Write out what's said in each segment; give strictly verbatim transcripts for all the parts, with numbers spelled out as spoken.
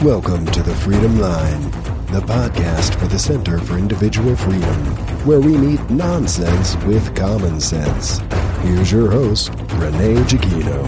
Welcome to the Freedom Line, the podcast for the Center for Individual Freedom, where we meet nonsense with common sense. Here's your host, Renee Giacchino.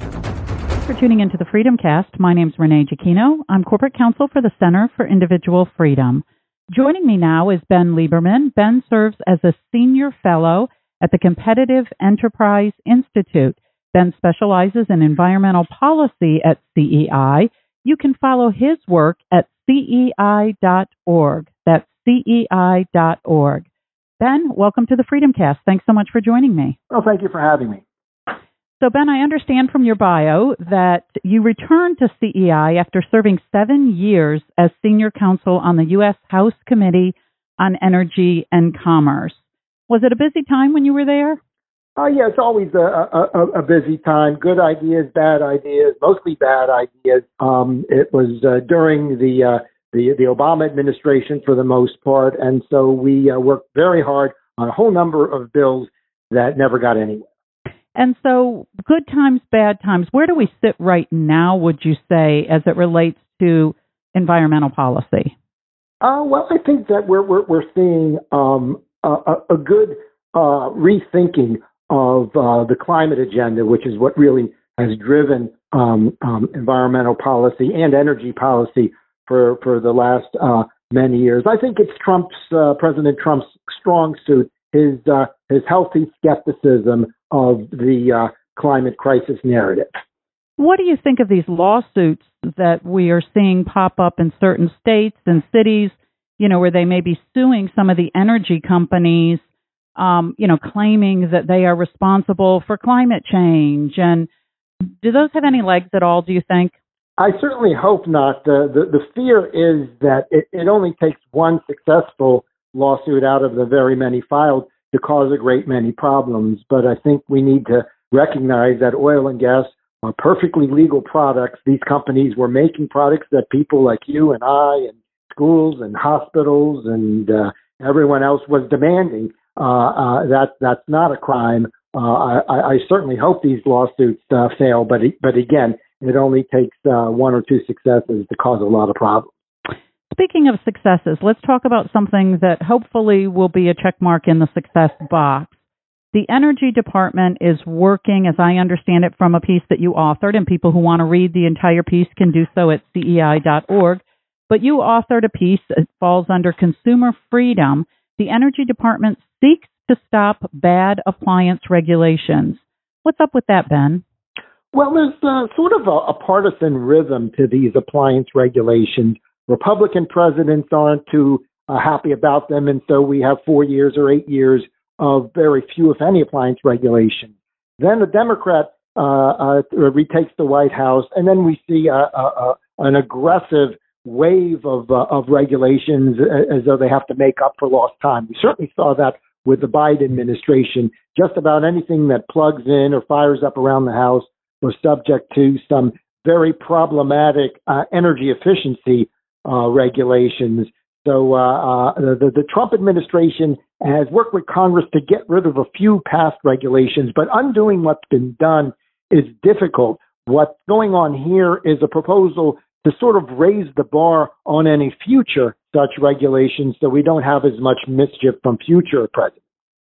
For tuning into the Freedom Cast, my name's Renee Giacchino. I'm Corporate Counsel for the Center for Individual Freedom. Joining me now is Ben Lieberman. Ben serves as a Senior Fellow at the Competitive Enterprise Institute. Ben specializes in environmental policy at C E I. You can follow his work at C E I dot org. That's C E I dot org. Ben, welcome to the Freedom Cast. Thanks so much for joining me. Well, thank you for having me. So, Ben, I understand from your bio that you returned to C E I after serving seven years as Senior Counsel on the U S House Committee on Energy and Commerce. Was it a busy time when you were there? Oh, yeah, it's always a, a, a busy time. Good ideas, bad ideas, mostly bad ideas. Um, it was uh, during the, uh, the the Obama administration for the most part, and so we uh, worked very hard on a whole number of bills that never got anywhere. And so, good times, bad times. Where do we sit right now, would you say, as it relates to environmental policy? Uh, well, I think that we're we're, we're seeing um, a, a good uh, rethinking of uh, the climate agenda, which is what really has driven um, um, environmental policy and energy policy for for the last uh, many years. I think it's Trump's uh, President Trump's strong suit, his uh, his healthy skepticism of the uh, climate crisis narrative. What do you think of these lawsuits that we are seeing pop up in certain states and cities, you know, where they may be suing some of the energy companies, um, you know, claiming that they are responsible for climate change? And do those have any legs at all, do you think? I certainly hope not. Uh, the, the fear is that it, it only takes one successful lawsuit out of the very many filed to cause a great many problems. But I think we need to recognize that oil and gas are perfectly legal products. These companies were making products that people like you and I and schools and hospitals and uh, everyone else was demanding. Uh, uh, that that's not a crime. Uh, I, I certainly hope these lawsuits uh, fail, but but again, it only takes uh, one or two successes to cause a lot of problems. Speaking of successes, let's talk about something that hopefully will be a check mark in the success box. The Energy Department is working, as I understand it, from a piece that you authored, and people who want to read the entire piece can do so at C E I dot org. But you authored a piece that falls under consumer freedom. The Energy Department seeks to stop bad appliance regulations. What's up with that, Ben? Well, there's uh, sort of a, a partisan rhythm to these appliance regulations. Republican presidents aren't too uh, happy about them, and so we have four years or eight years of very few, if any, appliance regulations. Then a Democrat uh, uh, retakes the White House, and then we see a, a, a, an aggressive wave of uh, of regulations as though they have to make up for lost time. We certainly saw that with the Biden administration. Just about anything that plugs in or fires up around the house was subject to some very problematic uh, energy efficiency uh, regulations. So uh, uh, the, the Trump administration has worked with Congress to get rid of a few past regulations, but undoing what's been done is difficult. What's going on here is a proposal to sort of raise the bar on any future such regulations so we don't have as much mischief from future presidents.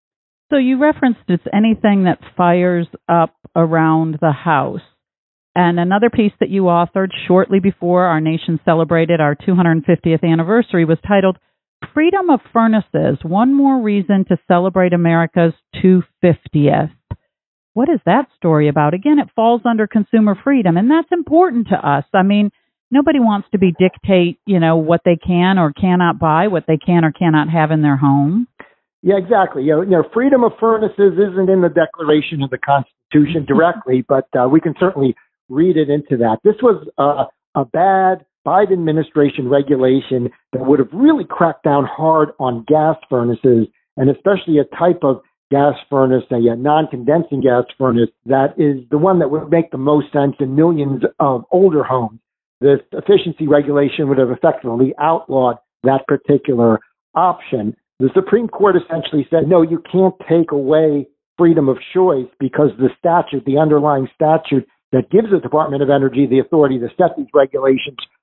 So you referenced it's anything that fires up around the house. And another piece that you authored shortly before our nation celebrated our two hundred fiftieth anniversary was titled Freedom of Furnaces, One More Reason to Celebrate America's two hundred fiftieth. What is that story about? Again, it falls under consumer freedom, and that's important to us. I mean, nobody wants to be dictate, you know, what they can or cannot buy, what they can or cannot have in their home. Yeah, exactly. You know, you know, freedom of furnaces isn't in the Declaration of the Constitution directly, but uh, we can certainly read it into that. This was uh, a bad Biden administration regulation that would have really cracked down hard on gas furnaces, and especially a type of gas furnace, a, a non-condensing gas furnace, that is the one that would make the most sense in millions of older homes. This efficiency regulation would have effectively outlawed that particular option. The Supreme Court essentially said, no, you can't take away freedom of choice because the statute, the underlying statute that gives the Department of Energy the authority to set these regulations,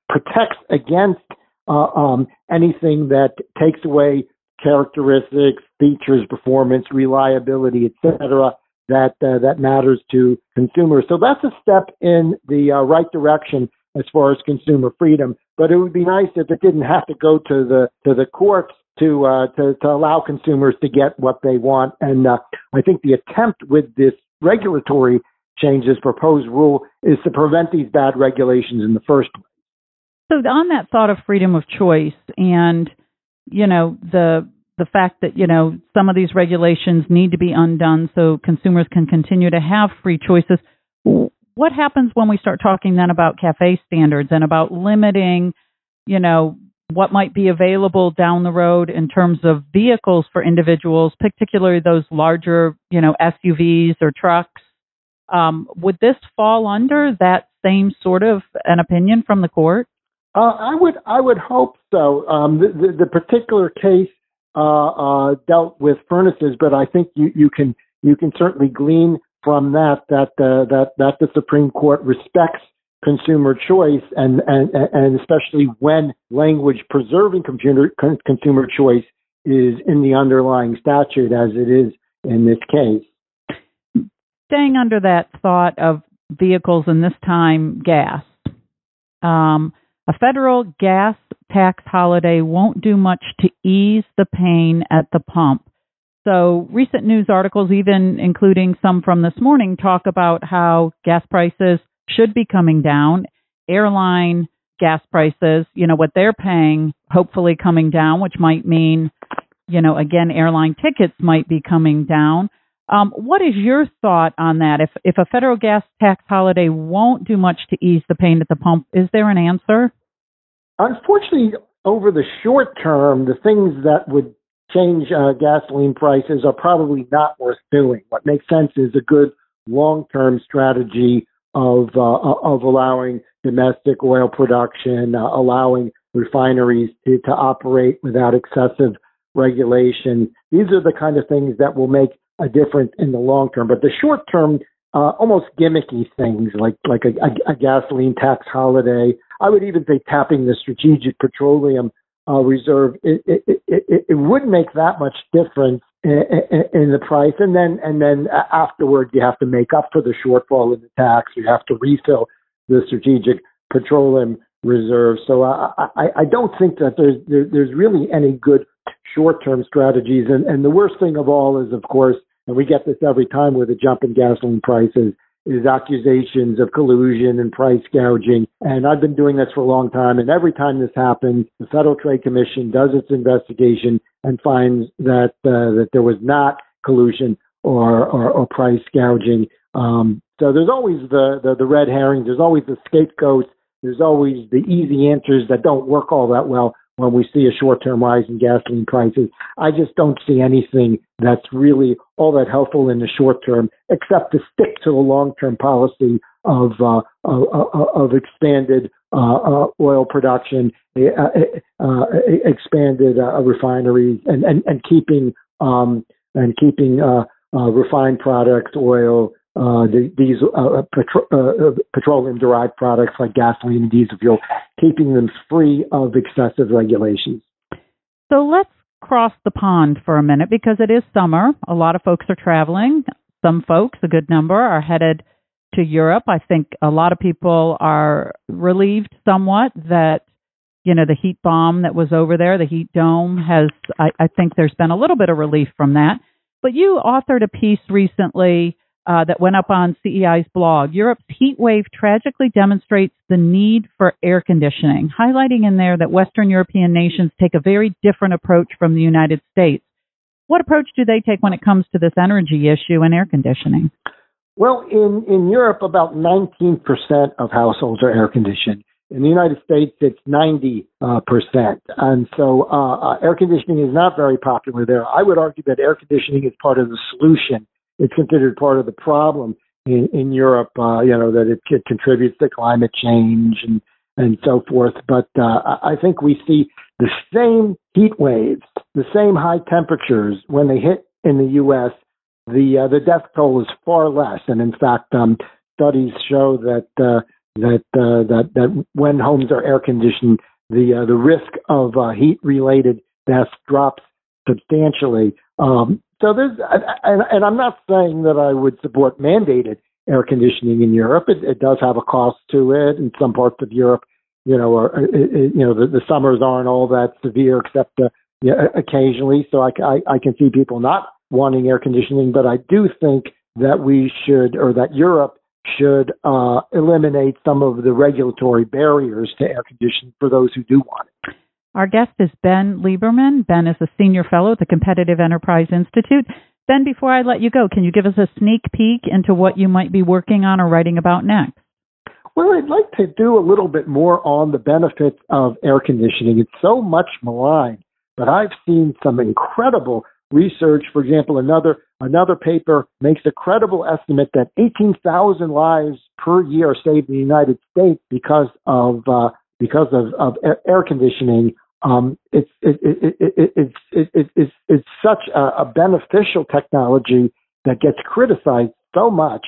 protects against uh, um, anything that takes away characteristics, features, performance, reliability, et cetera, that uh, that matters to consumers. So that's a step in the uh, right direction as far as consumer freedom. But it would be nice if it didn't have to go to the to the courts to uh, to, to allow consumers to get what they want. And uh, I think the attempt with this regulatory change, this proposed rule, is to prevent these bad regulations in the first place. So on that thought of freedom of choice and, you know, the the fact that, you know, some of these regulations need to be undone so consumers can continue to have free choices, what happens when we start talking then about cafe standards and about limiting, you know, what might be available down the road in terms of vehicles for individuals, particularly those larger, you know, S U Vs or trucks? Um, would this fall under that same sort of an opinion from the court? Uh, I would I would hope so. Um, the, the, the particular case uh, uh, dealt with furnaces, but I think you, you can you can certainly glean from that that uh, that that the Supreme Court respects consumer choice, and and, and especially when language preserving computer, con, consumer choice is in the underlying statute, as it is in this case. Staying under that thought of vehicles, and this time gas. Um, A federal gas tax holiday won't do much to ease the pain at the pump. So recent news articles, even including some from this morning, talk about how gas prices should be coming down. Airline gas prices, you know, what they're paying, hopefully coming down, which might mean, you know, again, airline tickets might be coming down. Um, what is your thought on that? If if a federal gas tax holiday won't do much to ease the pain at the pump, is there an answer? Unfortunately, over the short term, the things that would change uh, gasoline prices are probably not worth doing. What makes sense is a good long-term strategy of uh, of allowing domestic oil production, uh, allowing refineries to, to operate without excessive regulation. These are the kind of things that will make a difference in the long term. But the short term, uh, almost gimmicky things like like a, a, a gasoline tax holiday, I would even say tapping the Strategic Petroleum uh, Reserve, it, it, it, it wouldn't make that much difference in, in, in the price. And then and then afterward, you have to make up for the shortfall in the tax. You have to refill the Strategic Petroleum Reserve. So I, I, I don't think that there's there, there's really any good short-term strategies. And, and the worst thing of all is, of course, and we get this every time with a jump in gasoline prices, is accusations of collusion and price gouging. And I've been doing this for a long time. And every time this happens, the Federal Trade Commission does its investigation and finds that uh, that there was not collusion or, or, or price gouging. Um, so there's always the, the, the red herrings. There's always the scapegoats. There's always the easy answers that don't work all that well when we see a short-term rise in gasoline prices. I just don't see anything that's really all that helpful in the short term, except to stick to the long-term policy of uh, of, of expanded uh, uh, oil production, uh, uh, expanded uh, refineries, and and, and keeping um, and keeping uh, uh, refined products, oil, uh, these uh, petro- uh, petroleum-derived products like gasoline and diesel fuel, keeping them free of excessive regulations. So let's cross the pond for a minute, because it is summer. A lot of folks are traveling. Some folks, a good number, are headed to Europe. I think a lot of people are relieved somewhat that, you know, the heat bomb that was over there, the heat dome, has, I, I think there's been a little bit of relief from that. But you authored a piece recently Uh, that went up on C E I's blog. Europe's heat wave tragically demonstrates the need for air conditioning, highlighting in there that Western European nations take a very different approach from the United States. What approach do they take when it comes to this energy issue and air conditioning? Well, in, in Europe, about nineteen percent of households are air conditioned. In the United States, it's ninety percent. And so uh, uh, air conditioning is not very popular there. I would argue that air conditioning is part of the solution. It's considered part of the problem in, in Europe, uh, you know, that it, it contributes to climate change and, and so forth. But uh, I think we see the same heat waves, the same high temperatures when they hit in the U S. The uh, the death toll is far less. And in fact, um, studies show that uh, that uh, that that when homes are air conditioned, the uh, the risk of uh, heat related deaths drops substantially. Um, so there's, and, and I'm not saying that I would support mandated air conditioning in Europe. It, it does have a cost to it. In some parts of Europe, you know, or you know, the, the summers aren't all that severe, except uh, you know, occasionally. So I, I, I can see people not wanting air conditioning, but I do think that we should, or that Europe should uh, eliminate some of the regulatory barriers to air conditioning for those who do want it. Our guest is Ben Lieberman. Ben is a senior fellow at the Competitive Enterprise Institute. Ben, before I let you go, can you give us a sneak peek into what you might be working on or writing about next? Well, I'd like to do a little bit more on the benefits of air conditioning. It's so much maligned, but I've seen some incredible research. For example, another another paper makes a credible estimate that eighteen thousand lives per year are saved in the United States because of uh, because of, of air conditioning. Um, it's it, it, it, it, it's it, it, it's it's such a, a beneficial technology that gets criticized so much.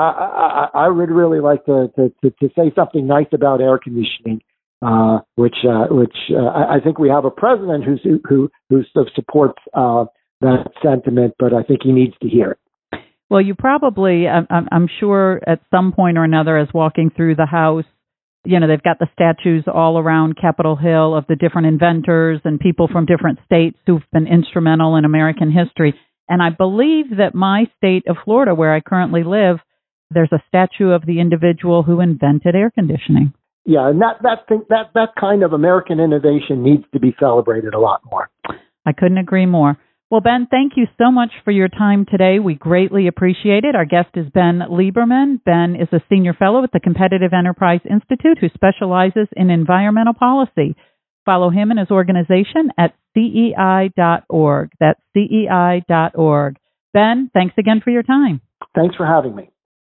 I, I, I would really like to, to, to, to say something nice about air conditioning, uh, which uh, which uh, I think we have a president who's, who who supports uh, that sentiment, but I think he needs to hear it. Well, you probably, I'm, I'm sure, at some point or another, as walking through the House, you know, they've got the statues all around Capitol Hill of the different inventors and people from different states who've been instrumental in American history. And I believe that my state of Florida, where I currently live, there's a statue of the individual who invented air conditioning. Yeah, and that that thing, that that kind of American innovation needs to be celebrated a lot more. I couldn't agree more. Well, Ben, thank you so much for your time today. We greatly appreciate it. Our guest is Ben Lieberman. Ben is a senior fellow at the Competitive Enterprise Institute who specializes in environmental policy. Follow him and his organization at C E I dot org. That's C E I dot org. Ben, thanks again for your time. Thanks for having me.